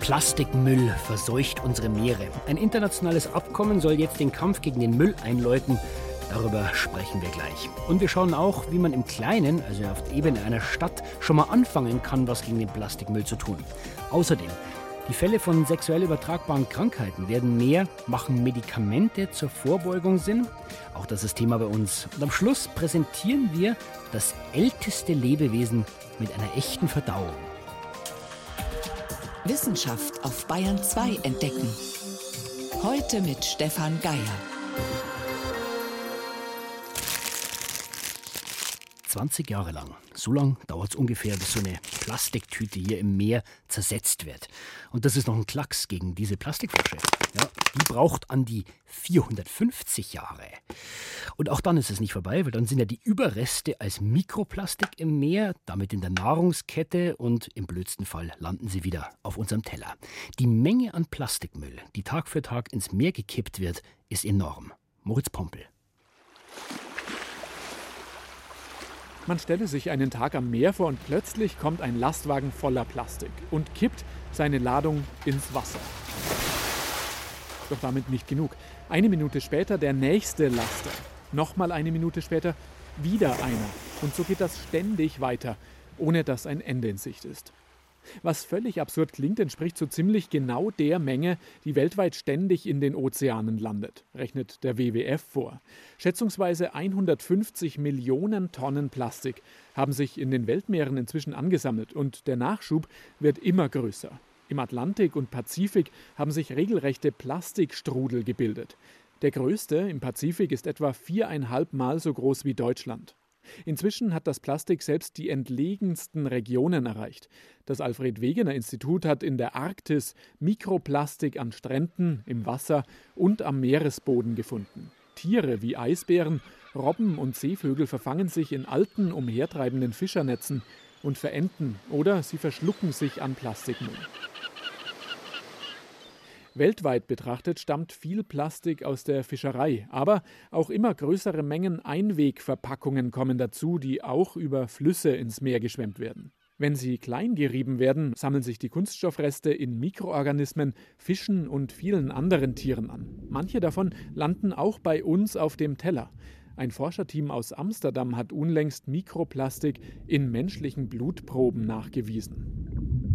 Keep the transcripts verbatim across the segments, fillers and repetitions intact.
Plastikmüll verseucht unsere Meere. Ein internationales Abkommen soll jetzt den Kampf gegen den Müll einläuten. Darüber sprechen wir gleich. Und wir schauen auch, wie man im Kleinen, also auf der Ebene einer Stadt, schon mal anfangen kann, was gegen den Plastikmüll zu tun. Außerdem, die Fälle von sexuell übertragbaren Krankheiten werden mehr. Machen Medikamente zur Vorbeugung Sinn? Auch das ist Thema bei uns. Und am Schluss präsentieren wir das älteste Lebewesen mit einer echten Verdauung. Wissenschaft auf Bayern zwei entdecken. Heute mit Stefan Geier. zwanzig Jahre lang. So lang dauert es ungefähr, bis so eine Plastiktüte hier im Meer zersetzt wird. Und das ist noch ein Klacks gegen diese Plastikflasche. Ja, die braucht an die vierhundertfünfzig Jahre. Und auch dann ist es nicht vorbei, weil dann sind ja die Überreste als Mikroplastik im Meer, damit in der Nahrungskette und im blödsten Fall landen sie wieder auf unserem Teller. Die Menge an Plastikmüll, die Tag für Tag ins Meer gekippt wird, ist enorm. Moritz Pompel. Man stelle sich einen Tag am Meer vor und plötzlich kommt ein Lastwagen voller Plastik und kippt seine Ladung ins Wasser. Doch damit nicht genug. Eine Minute später der nächste Laster. Nochmal eine Minute später wieder einer. Und so geht das ständig weiter, ohne dass ein Ende in Sicht ist. Was völlig absurd klingt, entspricht so ziemlich genau der Menge, die weltweit ständig in den Ozeanen landet, rechnet der W W F vor. Schätzungsweise hundertfünfzig Millionen Tonnen Plastik haben sich in den Weltmeeren inzwischen angesammelt und der Nachschub wird immer größer. Im Atlantik und Pazifik haben sich regelrechte Plastikstrudel gebildet. Der größte im Pazifik ist etwa viereinhalb Mal so groß wie Deutschland. Inzwischen hat das Plastik selbst die entlegensten Regionen erreicht. Das Alfred-Wegener-Institut hat in der Arktis Mikroplastik an Stränden, im Wasser und am Meeresboden gefunden. Tiere wie Eisbären, Robben und Seevögel verfangen sich in alten, umhertreibenden Fischernetzen und verenden oder sie verschlucken sich an Plastikmüll. Weltweit betrachtet stammt viel Plastik aus der Fischerei, aber auch immer größere Mengen Einwegverpackungen kommen dazu, die auch über Flüsse ins Meer geschwemmt werden. Wenn sie klein gerieben werden, sammeln sich die Kunststoffreste in Mikroorganismen, Fischen und vielen anderen Tieren an. Manche davon landen auch bei uns auf dem Teller. Ein Forscherteam aus Amsterdam hat unlängst Mikroplastik in menschlichen Blutproben nachgewiesen.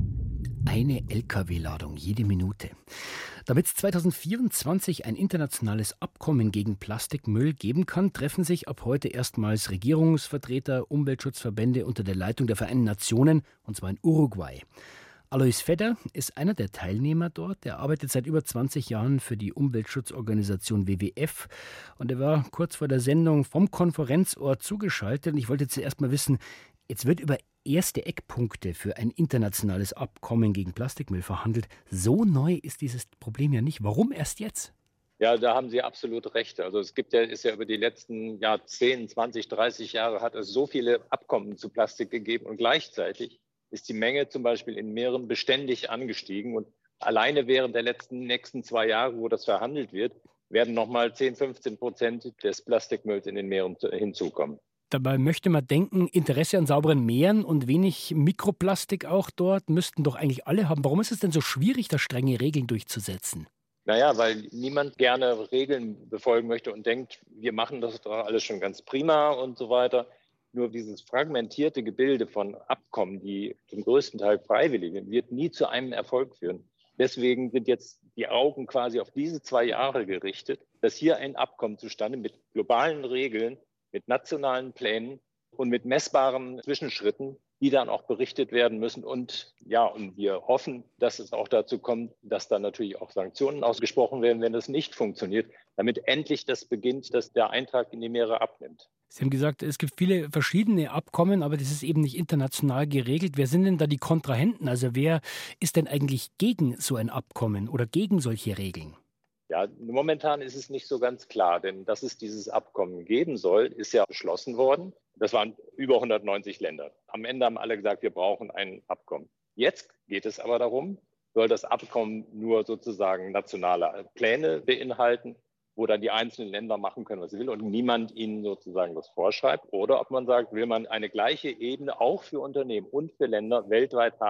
Eine L K W-Ladung jede Minute. Damit es zweitausendvierundzwanzig ein internationales Abkommen gegen Plastikmüll geben kann, treffen sich ab heute erstmals Regierungsvertreter, Umweltschutzverbände unter der Leitung der Vereinten Nationen, und zwar in Uruguay. Alois Fedder ist einer der Teilnehmer dort. Er arbeitet seit über zwanzig Jahren für die Umweltschutzorganisation W W F und er war kurz vor der Sendung vom Konferenzort zugeschaltet. Und ich wollte zuerst mal wissen, jetzt wird über erste Eckpunkte für ein internationales Abkommen gegen Plastikmüll verhandelt. So neu ist dieses Problem ja nicht. Warum erst jetzt? Ja, da haben Sie absolut recht. Also es gibt ja, ist ja über die letzten ja, zehn, zwanzig, dreißig Jahre hat es so viele Abkommen zu Plastik gegeben und gleichzeitig ist die Menge zum Beispiel in Meeren beständig angestiegen und alleine während der letzten nächsten zwei Jahre, wo das verhandelt wird, werden nochmal zehn, fünfzehn Prozent des Plastikmülls in den Meeren hinzukommen. Dabei möchte man denken, Interesse an sauberen Meeren und wenig Mikroplastik auch dort müssten doch eigentlich alle haben. Warum ist es denn so schwierig, da strenge Regeln durchzusetzen? Naja, weil niemand gerne Regeln befolgen möchte und denkt, wir machen das doch alles schon ganz prima und so weiter. Nur dieses fragmentierte Gebilde von Abkommen, die zum größten Teil freiwillig sind, wird nie zu einem Erfolg führen. Deswegen sind jetzt die Augen quasi auf diese zwei Jahre gerichtet, dass hier ein Abkommen zustande mit globalen Regeln, mit nationalen Plänen und mit messbaren Zwischenschritten, die dann auch berichtet werden müssen. Und ja, und wir hoffen, dass es auch dazu kommt, dass dann natürlich auch Sanktionen ausgesprochen werden, wenn das nicht funktioniert, damit endlich das beginnt, dass der Eintrag in die Meere abnimmt. Sie haben gesagt, es gibt viele verschiedene Abkommen, aber das ist eben nicht international geregelt. Wer sind denn da die Kontrahenten? Also wer ist denn eigentlich gegen so ein Abkommen oder gegen solche Regeln? Ja, momentan ist es nicht so ganz klar, denn dass es dieses Abkommen geben soll, ist ja beschlossen worden. Das waren über hundertneunzig Länder. Am Ende haben alle gesagt, wir brauchen ein Abkommen. Jetzt geht es aber darum, soll das Abkommen nur sozusagen nationale Pläne beinhalten, wo dann die einzelnen Länder machen können, was sie will und niemand ihnen sozusagen das vorschreibt. Oder ob man sagt, will man eine gleiche Ebene auch für Unternehmen und für Länder weltweit haben,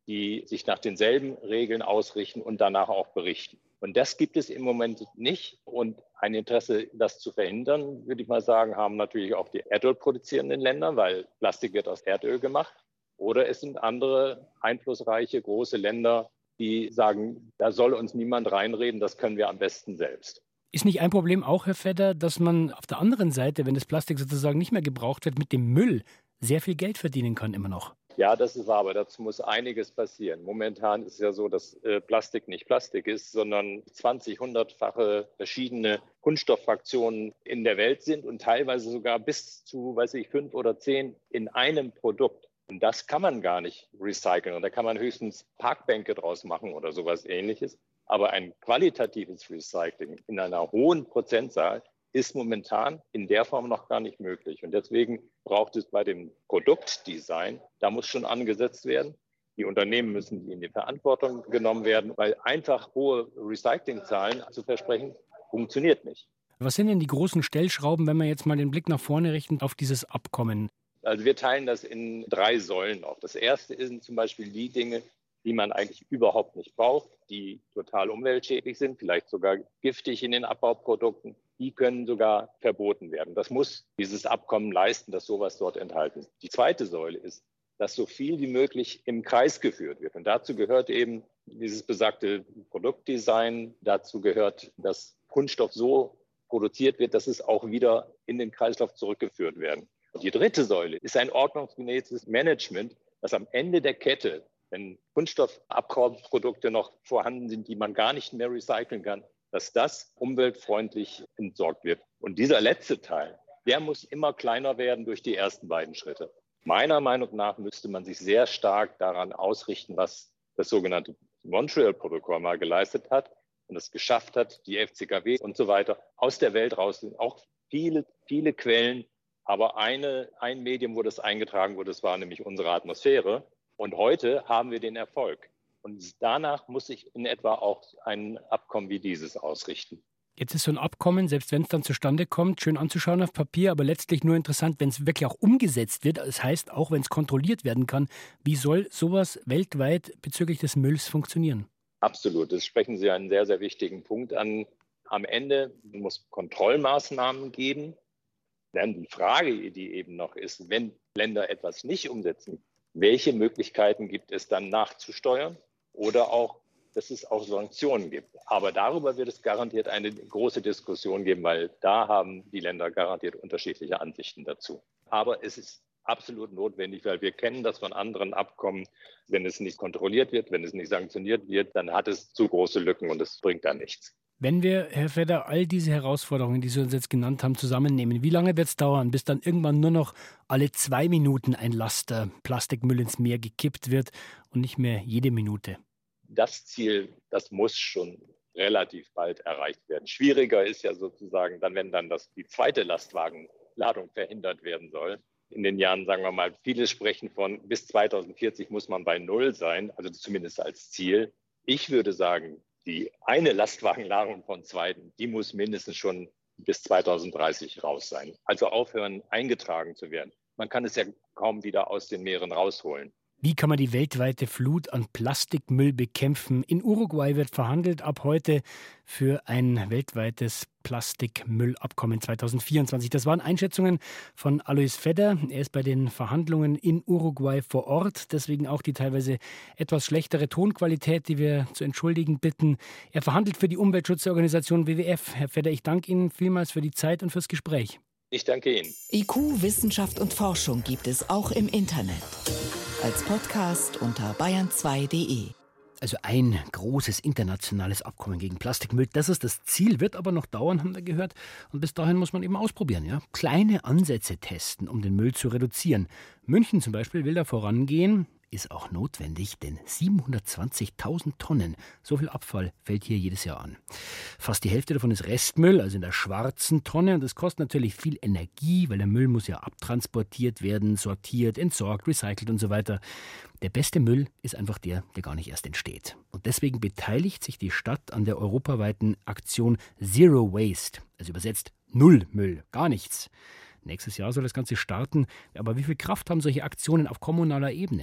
die sich nach denselben Regeln ausrichten und danach auch berichten. Und das gibt es im Moment nicht. Und ein Interesse, das zu verhindern, würde ich mal sagen, haben natürlich auch die erdölproduzierenden Länder, weil Plastik wird aus Erdöl gemacht. Oder es sind andere einflussreiche große Länder, die sagen, da soll uns niemand reinreden, das können wir am besten selbst. Ist nicht ein Problem auch, Herr Fedder, dass man auf der anderen Seite, wenn das Plastik sozusagen nicht mehr gebraucht wird, mit dem Müll sehr viel Geld verdienen kann immer noch? Ja, das ist wahr, aber dazu muss einiges passieren. Momentan ist es ja so, dass äh, Plastik nicht Plastik ist, sondern zwanzig, hundertfache verschiedene Kunststofffraktionen in der Welt sind und teilweise sogar bis zu, weiß ich, fünf oder zehn in einem Produkt. Und das kann man gar nicht recyceln. Und da kann man höchstens Parkbänke draus machen oder sowas Ähnliches. Aber ein qualitatives Recycling in einer hohen Prozentzahl ist momentan in der Form noch gar nicht möglich. Und deswegen braucht es bei dem Produktdesign, da muss schon angesetzt werden. Die Unternehmen müssen in die Verantwortung genommen werden, weil einfach hohe Recyclingzahlen zu versprechen, funktioniert nicht. Was sind denn die großen Stellschrauben, wenn wir jetzt mal den Blick nach vorne richten auf dieses Abkommen? Also wir teilen das in drei Säulen auf. Das erste sind zum Beispiel die Dinge, die man eigentlich überhaupt nicht braucht, die total umweltschädlich sind, vielleicht sogar giftig in den Abbauprodukten. Die können sogar verboten werden. Das muss dieses Abkommen leisten, dass sowas dort enthalten ist. Die zweite Säule ist, dass so viel wie möglich im Kreis geführt wird. Und dazu gehört eben dieses besagte Produktdesign. Dazu gehört, dass Kunststoff so produziert wird, dass es auch wieder in den Kreislauf zurückgeführt werden. Und die dritte Säule ist ein ordnungsgemäßes Management, dass am Ende der Kette, wenn Kunststoffabbauprodukte noch vorhanden sind, die man gar nicht mehr recyceln kann, dass das umweltfreundlich entsorgt wird. Und dieser letzte Teil, der muss immer kleiner werden durch die ersten beiden Schritte. Meiner Meinung nach müsste man sich sehr stark daran ausrichten, was das sogenannte Montreal-Protokoll mal geleistet hat und es geschafft hat, die F C K W und so weiter aus der Welt raus sind. Auch viele, viele Quellen, aber eine, ein Medium, wo das eingetragen wurde, das war nämlich unsere Atmosphäre. Und heute haben wir den Erfolg. Und danach muss sich in etwa auch ein Abkommen wie dieses ausrichten. Jetzt ist so ein Abkommen, selbst wenn es dann zustande kommt, schön anzuschauen auf Papier, aber letztlich nur interessant, wenn es wirklich auch umgesetzt wird. Das heißt, auch wenn es kontrolliert werden kann, wie soll sowas weltweit bezüglich des Mülls funktionieren? Absolut, das sprechen Sie einen sehr, sehr wichtigen Punkt an. Am Ende muss es Kontrollmaßnahmen geben. Dann die Frage, die eben noch ist, wenn Länder etwas nicht umsetzen, welche Möglichkeiten gibt es dann nachzusteuern? Oder auch, dass es auch Sanktionen gibt. Aber darüber wird es garantiert eine große Diskussion geben, weil da haben die Länder garantiert unterschiedliche Ansichten dazu. Aber es ist absolut notwendig, weil wir kennen das von anderen Abkommen. Wenn es nicht kontrolliert wird, wenn es nicht sanktioniert wird, dann hat es zu große Lücken und es bringt da nichts. Wenn wir, Herr Fedder, all diese Herausforderungen, die Sie uns jetzt genannt haben, zusammennehmen, wie lange wird es dauern, bis dann irgendwann nur noch alle zwei Minuten ein Laster Plastikmüll ins Meer gekippt wird und nicht mehr jede Minute? Das Ziel, das muss schon relativ bald erreicht werden. Schwieriger ist ja sozusagen dann, wenn dann das, die zweite Lastwagenladung verhindert werden soll. In den Jahren, sagen wir mal, viele sprechen von bis zweitausendvierzig muss man bei Null sein, also zumindest als Ziel. Ich würde sagen, die eine Lastwagenladung von zweiten, die muss mindestens schon bis zweitausenddreißig raus sein. Also aufhören, eingetragen zu werden. Man kann es ja kaum wieder aus den Meeren rausholen. Wie kann man die weltweite Flut an Plastikmüll bekämpfen? In Uruguay wird verhandelt ab heute für ein weltweites Plastikmüllabkommen zweitausendvierundzwanzig. Das waren Einschätzungen von Alois Fedder. Er ist bei den Verhandlungen in Uruguay vor Ort. Deswegen auch die teilweise etwas schlechtere Tonqualität, die wir zu entschuldigen bitten. Er verhandelt für die Umweltschutzorganisation W W F. Herr Fedder, ich danke Ihnen vielmals für die Zeit und fürs Gespräch. Ich danke Ihnen. I Q, Wissenschaft und Forschung gibt es auch im Internet. Als Podcast unter bayern zwei punkt de. Also ein großes internationales Abkommen gegen Plastikmüll, das ist das Ziel, wird aber noch dauern, haben wir gehört. Und bis dahin muss man eben ausprobieren, ja? Kleine Ansätze testen, um den Müll zu reduzieren. München zum Beispiel will da vorangehen. Ist auch notwendig, denn siebenhundertzwanzigtausend Tonnen, so viel Abfall fällt hier jedes Jahr an. Fast die Hälfte davon ist Restmüll, also in der schwarzen Tonne. Und das kostet natürlich viel Energie, weil der Müll muss ja abtransportiert werden, sortiert, entsorgt, recycelt und so weiter. Der beste Müll ist einfach der, der gar nicht erst entsteht. Und deswegen beteiligt sich die Stadt an der europaweiten Aktion Zero Waste, also übersetzt Null Müll, gar nichts. Nächstes Jahr soll das Ganze starten. Aber wie viel Kraft haben solche Aktionen auf kommunaler Ebene?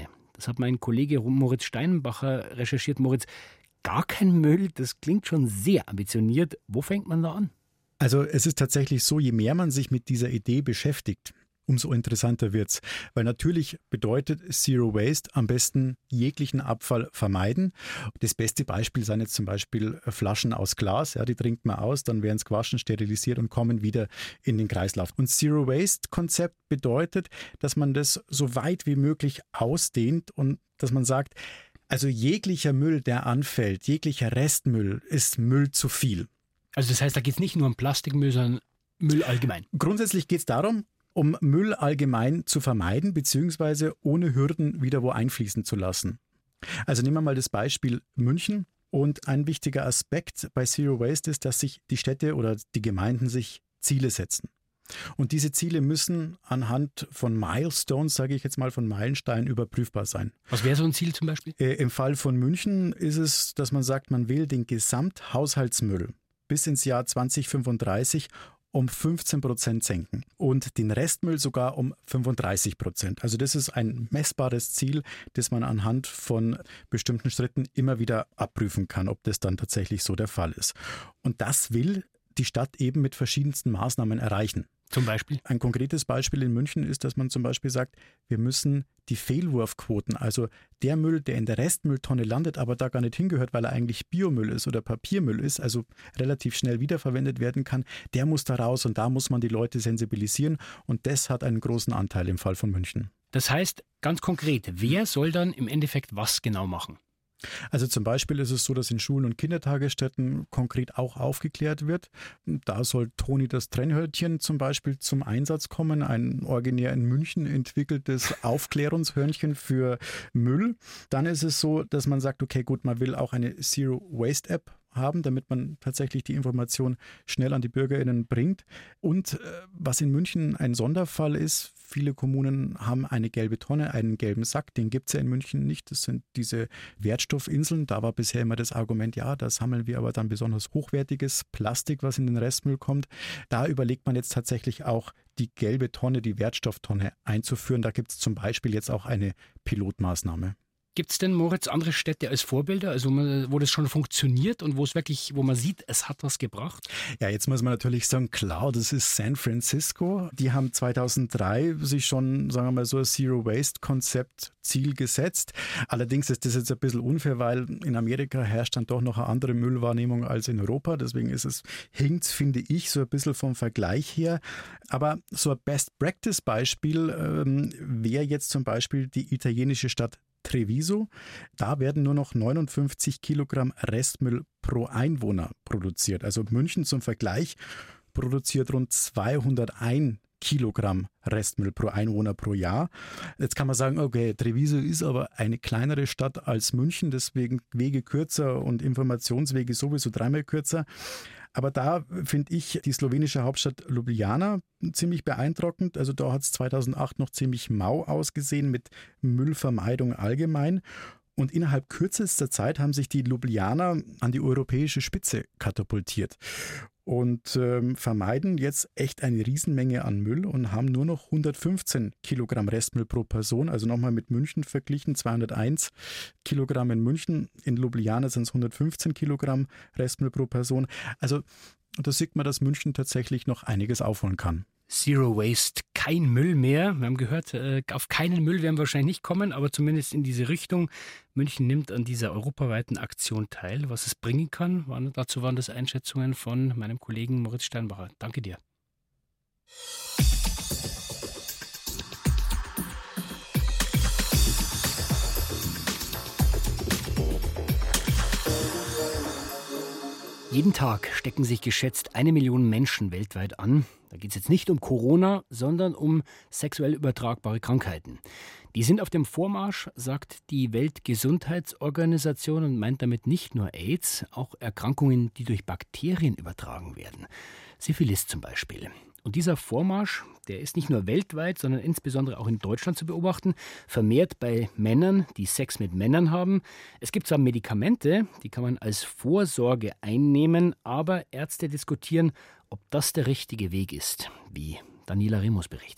Das hat mein Kollege Moritz Steinbacher recherchiert. Moritz, gar kein Müll, das klingt schon sehr ambitioniert. Wo fängt man da an? Also es ist tatsächlich so, je mehr man sich mit dieser Idee beschäftigt, umso interessanter wird's. Weil natürlich bedeutet Zero Waste am besten jeglichen Abfall vermeiden. Das beste Beispiel sind jetzt zum Beispiel Flaschen aus Glas. Ja, die trinkt man aus, dann werden sie gewaschen, sterilisiert und kommen wieder in den Kreislauf. Und Zero Waste Konzept bedeutet, dass man das so weit wie möglich ausdehnt und dass man sagt, also jeglicher Müll, der anfällt, jeglicher Restmüll ist Müll zu viel. Also das heißt, da geht es nicht nur um Plastikmüll, sondern Müll allgemein. Grundsätzlich geht es darum, um Müll allgemein zu vermeiden, beziehungsweise ohne Hürden wieder wo einfließen zu lassen. Also nehmen wir mal das Beispiel München. Und ein wichtiger Aspekt bei Zero Waste ist, dass sich die Städte oder die Gemeinden sich Ziele setzen. Und diese Ziele müssen anhand von Milestones, sage ich jetzt mal, von Meilensteinen überprüfbar sein. Was wäre so ein Ziel zum Beispiel? Äh, Im Fall von München ist es, dass man sagt, man will den Gesamthaushaltsmüll bis ins Jahr zwanzig fünfunddreißig um fünfzehn Prozent senken und den Restmüll sogar um fünfunddreißig Prozent. Also das ist ein messbares Ziel, das man anhand von bestimmten Schritten immer wieder abprüfen kann, ob das dann tatsächlich so der Fall ist. Und das will die Stadt eben mit verschiedensten Maßnahmen erreichen. Zum Beispiel? Ein konkretes Beispiel in München ist, dass man zum Beispiel sagt, wir müssen die Fehlwurfquoten, also der Müll, der in der Restmülltonne landet, aber da gar nicht hingehört, weil er eigentlich Biomüll ist oder Papiermüll ist, also relativ schnell wiederverwendet werden kann, der muss da raus und da muss man die Leute sensibilisieren und das hat einen großen Anteil im Fall von München. Das heißt, ganz konkret, wer soll dann im Endeffekt was genau machen? Also zum Beispiel ist es so, dass in Schulen und Kindertagesstätten konkret auch aufgeklärt wird. Da soll Toni das Trennhörnchen zum Beispiel zum Einsatz kommen, ein originär in München entwickeltes Aufklärungshörnchen für Müll. Dann ist es so, dass man sagt, okay, gut, man will auch eine Zero-Waste-App haben, damit man tatsächlich die Information schnell an die BürgerInnen bringt. Und äh, was in München ein Sonderfall ist, viele Kommunen haben eine gelbe Tonne, einen gelben Sack, den gibt es ja in München nicht. Das sind diese Wertstoffinseln. Da war bisher immer das Argument, ja, da sammeln wir aber dann besonders hochwertiges Plastik, was in den Restmüll kommt. Da überlegt man jetzt tatsächlich auch, die gelbe Tonne, die Wertstofftonne einzuführen. Da gibt es zum Beispiel jetzt auch eine Pilotmaßnahme. Gibt es denn, Moritz, andere Städte als Vorbilder, also wo das schon funktioniert und wo es wirklich, wo man sieht, es hat was gebracht? Ja, jetzt muss man natürlich sagen, klar, das ist San Francisco. Die haben zweitausenddrei sich schon, sagen wir mal, so ein Zero-Waste-Konzept-Ziel gesetzt. Allerdings ist das jetzt ein bisschen unfair, weil in Amerika herrscht dann doch noch eine andere Müllwahrnehmung als in Europa. Deswegen ist es, hinkt, finde ich, so ein bisschen vom Vergleich her. Aber so ein Best-Practice-Beispiel ähm, wäre jetzt zum Beispiel die italienische Stadt Treviso. Da werden nur noch neunundfünfzig Kilogramm Restmüll pro Einwohner produziert. Also München zum Vergleich produziert rund zweihunderteins Kilogramm Restmüll pro Einwohner pro Jahr. Jetzt kann man sagen, okay, Treviso ist aber eine kleinere Stadt als München, deswegen Wege kürzer und Informationswege sowieso dreimal kürzer. Aber da finde ich die slowenische Hauptstadt Ljubljana ziemlich beeindruckend. Also da hat es zweitausendacht noch ziemlich mau ausgesehen mit Müllvermeidung allgemein. Und innerhalb kürzester Zeit haben sich die Ljubljaner an die europäische Spitze katapultiert und ähm, vermeiden jetzt echt eine Riesenmenge an Müll und haben nur noch hundertfünfzehn Kilogramm Restmüll pro Person. Also nochmal mit München verglichen, zweihunderteins Kilogramm in München. In Ljubljana sind es hundertfünfzehn Kilogramm Restmüll pro Person. Also da sieht man, dass München tatsächlich noch einiges aufholen kann. Zero Waste, kein Müll mehr. Wir haben gehört, auf keinen Müll werden wir wahrscheinlich nicht kommen, aber zumindest in diese Richtung. München nimmt an dieser europaweiten Aktion teil. Was es bringen kann, waren, dazu waren das Einschätzungen von meinem Kollegen Moritz Steinbacher. Danke dir. Jeden Tag stecken sich geschätzt eine Million Menschen weltweit an. Da geht es jetzt nicht um Corona, sondern um sexuell übertragbare Krankheiten. Die sind auf dem Vormarsch, sagt die Weltgesundheitsorganisation und meint damit nicht nur AIDS, auch Erkrankungen, die durch Bakterien übertragen werden. Syphilis zum Beispiel. Und dieser Vormarsch, der ist nicht nur weltweit, sondern insbesondere auch in Deutschland zu beobachten, vermehrt bei Männern, die Sex mit Männern haben. Es gibt zwar Medikamente, die kann man als Vorsorge einnehmen, aber Ärzte diskutieren, ob das der richtige Weg ist, wie Daniela Remus berichtet.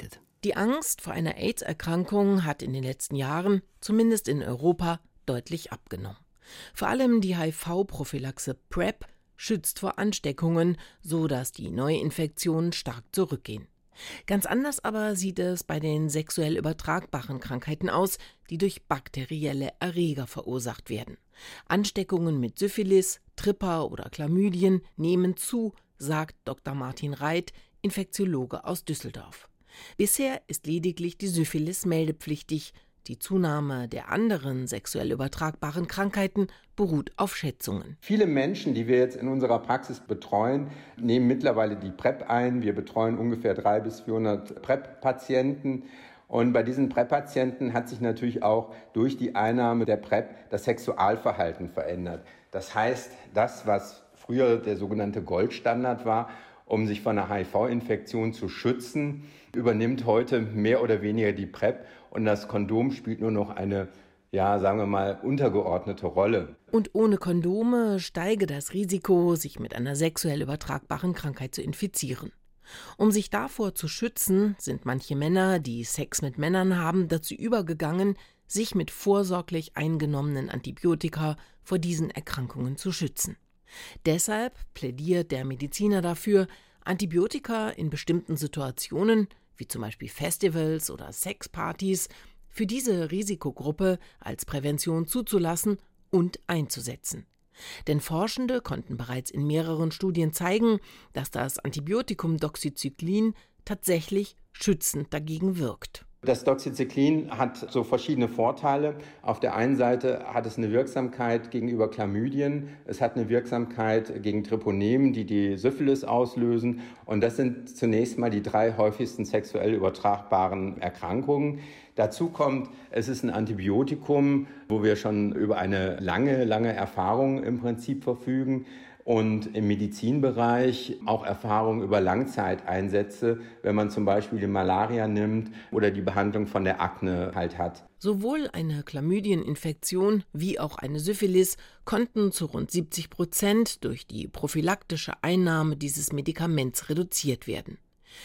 Die Angst vor einer AIDS-Erkrankung hat in den letzten Jahren, zumindest in Europa, deutlich abgenommen. Vor allem die H I V-Prophylaxe PrEP schützt vor Ansteckungen, so dass die Neuinfektionen stark zurückgehen. Ganz anders aber sieht es bei den sexuell übertragbaren Krankheiten aus, die durch bakterielle Erreger verursacht werden. Ansteckungen mit Syphilis, Tripper oder Chlamydien nehmen zu, sagt Doktor Martin Reit, Infektiologe aus Düsseldorf. Bisher ist lediglich die Syphilis meldepflichtig. Die Zunahme der anderen sexuell übertragbaren Krankheiten beruht auf Schätzungen. Viele Menschen, die wir jetzt in unserer Praxis betreuen, nehmen mittlerweile die PrEP ein. Wir betreuen ungefähr dreihundert bis vierhundert PrEP-Patienten. Und bei diesen PrEP-Patienten hat sich natürlich auch durch die Einnahme der PrEP das Sexualverhalten verändert. Das heißt, das, was früher der sogenannte Goldstandard war, um sich von einer H I V-Infektion zu schützen, übernimmt heute mehr oder weniger die PrEP und das Kondom spielt nur noch eine, ja, sagen wir mal, untergeordnete Rolle. Und ohne Kondome steige das Risiko, sich mit einer sexuell übertragbaren Krankheit zu infizieren. Um sich davor zu schützen, sind manche Männer, die Sex mit Männern haben, dazu übergegangen, sich mit vorsorglich eingenommenen Antibiotika vor diesen Erkrankungen zu schützen. Deshalb plädiert der Mediziner dafür, Antibiotika in bestimmten Situationen, wie zum Beispiel Festivals oder Sexpartys, für diese Risikogruppe als Prävention zuzulassen und einzusetzen. Denn Forschende konnten bereits in mehreren Studien zeigen, dass das Antibiotikum Doxycyclin tatsächlich schützend dagegen wirkt. Das Doxycyclin hat so verschiedene Vorteile. Auf der einen Seite hat es eine Wirksamkeit gegenüber Chlamydien, es hat eine Wirksamkeit gegen Treponemen, die die Syphilis auslösen. Und das sind zunächst mal die drei häufigsten sexuell übertragbaren Erkrankungen. Dazu kommt, es ist ein Antibiotikum, wo wir schon über eine lange, lange Erfahrung im Prinzip verfügen. Und im Medizinbereich auch Erfahrung über Langzeiteinsätze, wenn man zum Beispiel die Malaria nimmt oder die Behandlung von der Akne halt hat. Sowohl eine Chlamydieninfektion wie auch eine Syphilis konnten zu rund siebzig Prozent durch die prophylaktische Einnahme dieses Medikaments reduziert werden.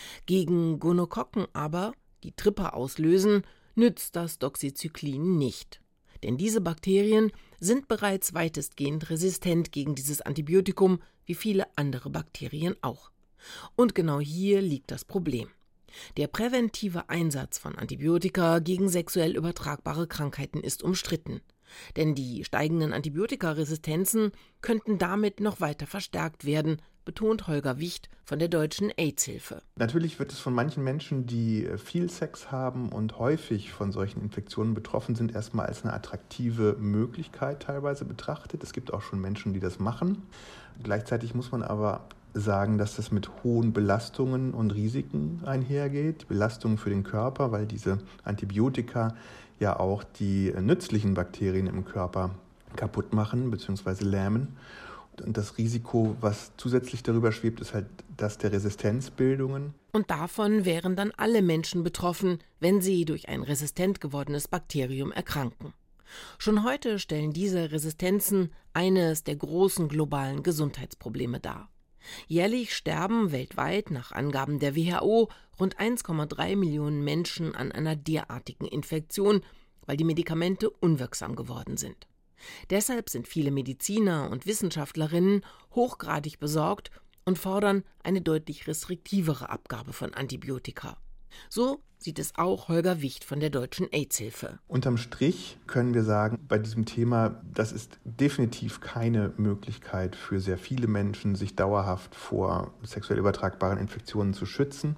Gegen Gonokokken aber, die Tripper auslösen, nützt das Doxycyclin nicht. Denn diese Bakterien sind bereits weitestgehend resistent gegen dieses Antibiotikum, wie viele andere Bakterien auch. Und genau hier liegt das Problem. Der präventive Einsatz von Antibiotika gegen sexuell übertragbare Krankheiten ist umstritten. Denn die steigenden Antibiotikaresistenzen könnten damit noch weiter verstärkt werden, betont Holger Wicht von der Deutschen AIDS-Hilfe. Natürlich wird es von manchen Menschen, die viel Sex haben und häufig von solchen Infektionen betroffen sind, erstmal als eine attraktive Möglichkeit teilweise betrachtet. Es gibt auch schon Menschen, die das machen. Gleichzeitig muss man aber sagen, dass das mit hohen Belastungen und Risiken einhergeht. Die Belastungen für den Körper, weil diese Antibiotika ja auch die nützlichen Bakterien im Körper kaputt machen bzw. lähmen. Und das Risiko, was zusätzlich darüber schwebt, ist halt das der Resistenzbildungen. Und davon wären dann alle Menschen betroffen, wenn sie durch ein resistent gewordenes Bakterium erkranken. Schon heute stellen diese Resistenzen eines der großen globalen Gesundheitsprobleme dar. Jährlich sterben weltweit nach Angaben der W H O rund eins Komma drei Millionen Menschen an einer derartigen Infektion, weil die Medikamente unwirksam geworden sind. Deshalb sind viele Mediziner und Wissenschaftlerinnen hochgradig besorgt und fordern eine deutlich restriktivere Abgabe von Antibiotika. So sieht es auch Holger Wicht von der Deutschen AIDS-Hilfe. Unterm Strich können wir sagen, bei diesem Thema, das ist definitiv keine Möglichkeit für sehr viele Menschen, sich dauerhaft vor sexuell übertragbaren Infektionen zu schützen.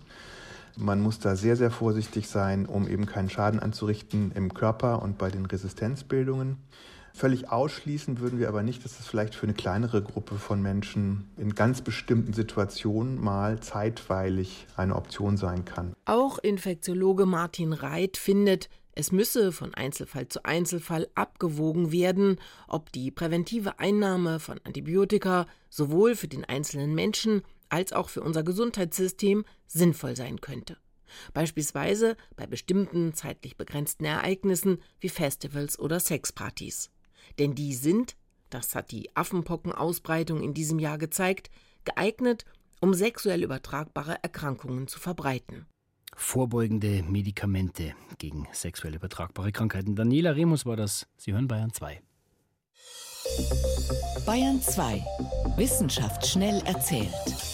Man muss da sehr, sehr vorsichtig sein, um eben keinen Schaden anzurichten im Körper und bei den Resistenzbildungen. Völlig ausschließen würden wir aber nicht, dass es vielleicht für eine kleinere Gruppe von Menschen in ganz bestimmten Situationen mal zeitweilig eine Option sein kann. Auch Infektiologe Martin Reit findet, es müsse von Einzelfall zu Einzelfall abgewogen werden, ob die präventive Einnahme von Antibiotika sowohl für den einzelnen Menschen als auch für unser Gesundheitssystem sinnvoll sein könnte. Beispielsweise bei bestimmten zeitlich begrenzten Ereignissen wie Festivals oder Sexpartys. Denn die sind, das hat die Affenpockenausbreitung in diesem Jahr gezeigt, geeignet, um sexuell übertragbare Erkrankungen zu verbreiten. Vorbeugende Medikamente gegen sexuell übertragbare Krankheiten. Daniela Remus war das. Sie hören Bayern zwei. Bayern zwei. Wissenschaft schnell erzählt.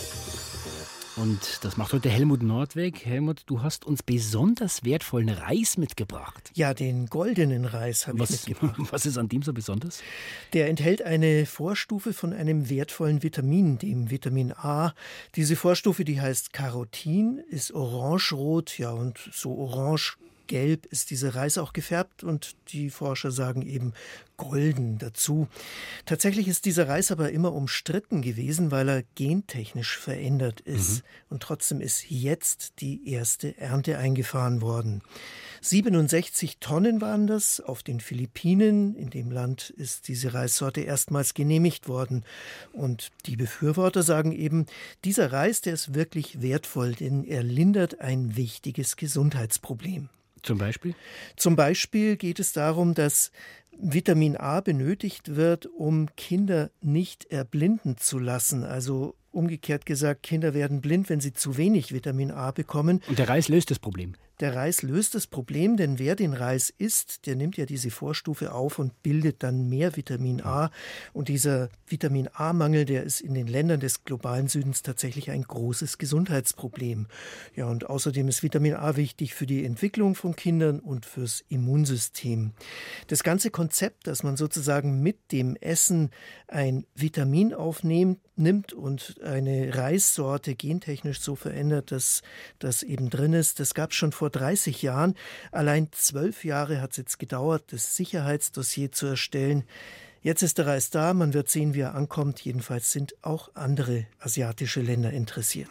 Und das macht heute Helmut Nordweg. Helmut, du hast uns besonders wertvollen Reis mitgebracht. Ja, den goldenen Reis habe ich mitgebracht. Was ist an dem so besonders? Der enthält eine Vorstufe von einem wertvollen Vitamin, dem Vitamin A. Diese Vorstufe, die heißt Carotin, ist orangerot, ja, und so orange gelb ist dieser Reis auch gefärbt und die Forscher sagen eben golden dazu. Tatsächlich ist dieser Reis aber immer umstritten gewesen, weil er gentechnisch verändert ist. Mhm. Und trotzdem ist jetzt die erste Ernte eingefahren worden. siebenundsechzig Tonnen waren das auf den Philippinen. In dem Land ist diese Reissorte erstmals genehmigt worden. Und die Befürworter sagen eben, dieser Reis, der ist wirklich wertvoll, denn er lindert ein wichtiges Gesundheitsproblem. Zum Beispiel? Zum Beispiel geht es darum, dass Vitamin A benötigt wird, um Kinder nicht erblinden zu lassen. Also umgekehrt gesagt, Kinder werden blind, wenn sie zu wenig Vitamin A bekommen. Und der Reis löst das Problem? Der Reis löst das Problem, denn wer den Reis isst, der nimmt ja diese Vorstufe auf und bildet dann mehr Vitamin A. Und dieser Vitamin A-Mangel, der ist in den Ländern des globalen Südens tatsächlich ein großes Gesundheitsproblem. Ja, und außerdem ist Vitamin A wichtig für die Entwicklung von Kindern und fürs Immunsystem. Das ganze Konzept, dass man sozusagen mit dem Essen ein Vitamin aufnimmt, nimmt und eine Reissorte gentechnisch so verändert, dass das eben drin ist, das gab es schon vor dreißig Jahren. Allein zwölf Jahre hat es jetzt gedauert, das Sicherheitsdossier zu erstellen. Jetzt ist der Reis da, man wird sehen, wie er ankommt. Jedenfalls sind auch andere asiatische Länder interessiert.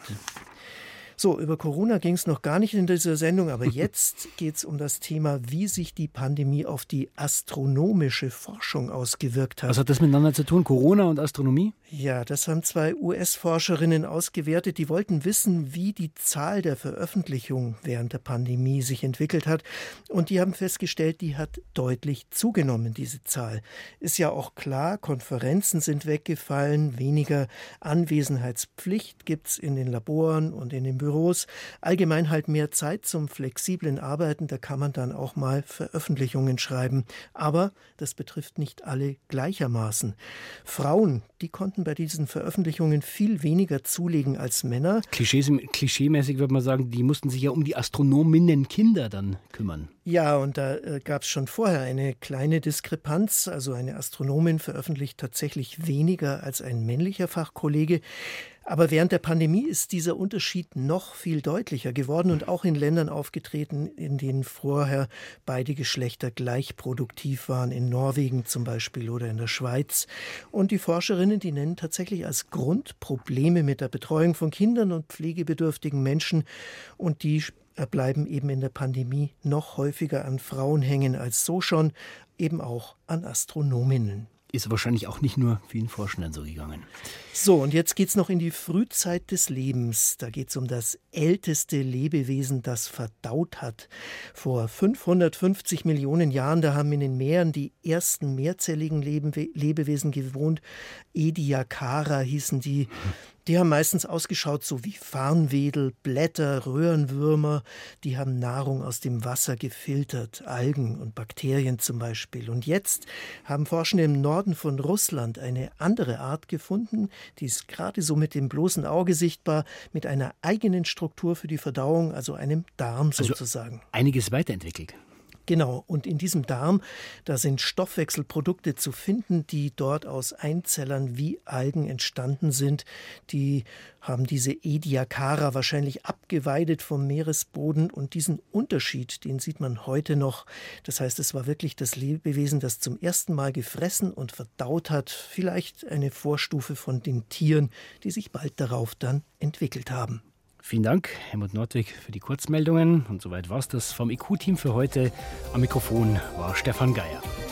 So, über Corona ging es noch gar nicht in dieser Sendung, aber jetzt geht es um das Thema, wie sich die Pandemie auf die astronomische Forschung ausgewirkt hat. Was hat das miteinander zu tun, Corona und Astronomie? Ja, das haben zwei U S-Forscherinnen ausgewertet. Die wollten wissen, wie die Zahl der Veröffentlichungen während der Pandemie sich entwickelt hat. Und die haben festgestellt, die hat deutlich zugenommen, diese Zahl. Ist ja auch klar, Konferenzen sind weggefallen, weniger Anwesenheitspflicht gibt es in den Laboren und in den Büros. Allgemein halt mehr Zeit zum flexiblen Arbeiten. Da kann man dann auch mal Veröffentlichungen schreiben. Aber das betrifft nicht alle gleichermaßen. Frauen, die konnten bei diesen Veröffentlichungen viel weniger zulegen als Männer. Klischees, klischeemäßig würde man sagen, die mussten sich ja um die Astronominnenkinder dann kümmern. Ja, und da äh, gab es schon vorher eine kleine Diskrepanz. Also eine Astronomin veröffentlicht tatsächlich weniger als ein männlicher Fachkollege. Aber während der Pandemie ist dieser Unterschied noch viel deutlicher geworden und auch in Ländern aufgetreten, in denen vorher beide Geschlechter gleich produktiv waren, in Norwegen zum Beispiel oder in der Schweiz. Und die Forscherinnen, die nennen tatsächlich als Grund Probleme mit der Betreuung von Kindern und pflegebedürftigen Menschen. Und die bleiben eben in der Pandemie noch häufiger an Frauen hängen als so schon, eben auch an Astronominnen. Ist wahrscheinlich auch nicht nur vielen Forschenden so gegangen. So, und jetzt geht's noch in die Frühzeit des Lebens. Da geht's um das älteste Lebewesen, das verdaut hat. Vor fünfhundertfünfzig Millionen Jahren, da haben in den Meeren die ersten mehrzelligen Lebe- Lebewesen gewohnt. Ediacara hießen die. Die haben meistens ausgeschaut so wie Farnwedel, Blätter, Röhrenwürmer. Die haben Nahrung aus dem Wasser gefiltert, Algen und Bakterien zum Beispiel. Und jetzt haben Forschende im Norden von Russland eine andere Art gefunden. Die ist gerade so mit dem bloßen Auge sichtbar, mit einer eigenen Struktur für die Verdauung, also einem Darm sozusagen. Also einiges weiterentwickelt. Genau, und in diesem Darm, da sind Stoffwechselprodukte zu finden, die dort aus Einzellern wie Algen entstanden sind. Die haben diese Ediacara wahrscheinlich abgeweidet vom Meeresboden und diesen Unterschied, den sieht man heute noch. Das heißt, es war wirklich das Lebewesen, das zum ersten Mal gefressen und verdaut hat. Vielleicht eine Vorstufe von den Tieren, die sich bald darauf dann entwickelt haben. Vielen Dank, Helmut Nordweg, für die Kurzmeldungen. Und soweit war es das vom I Q-Team für heute. Am Mikrofon war Stefan Geier.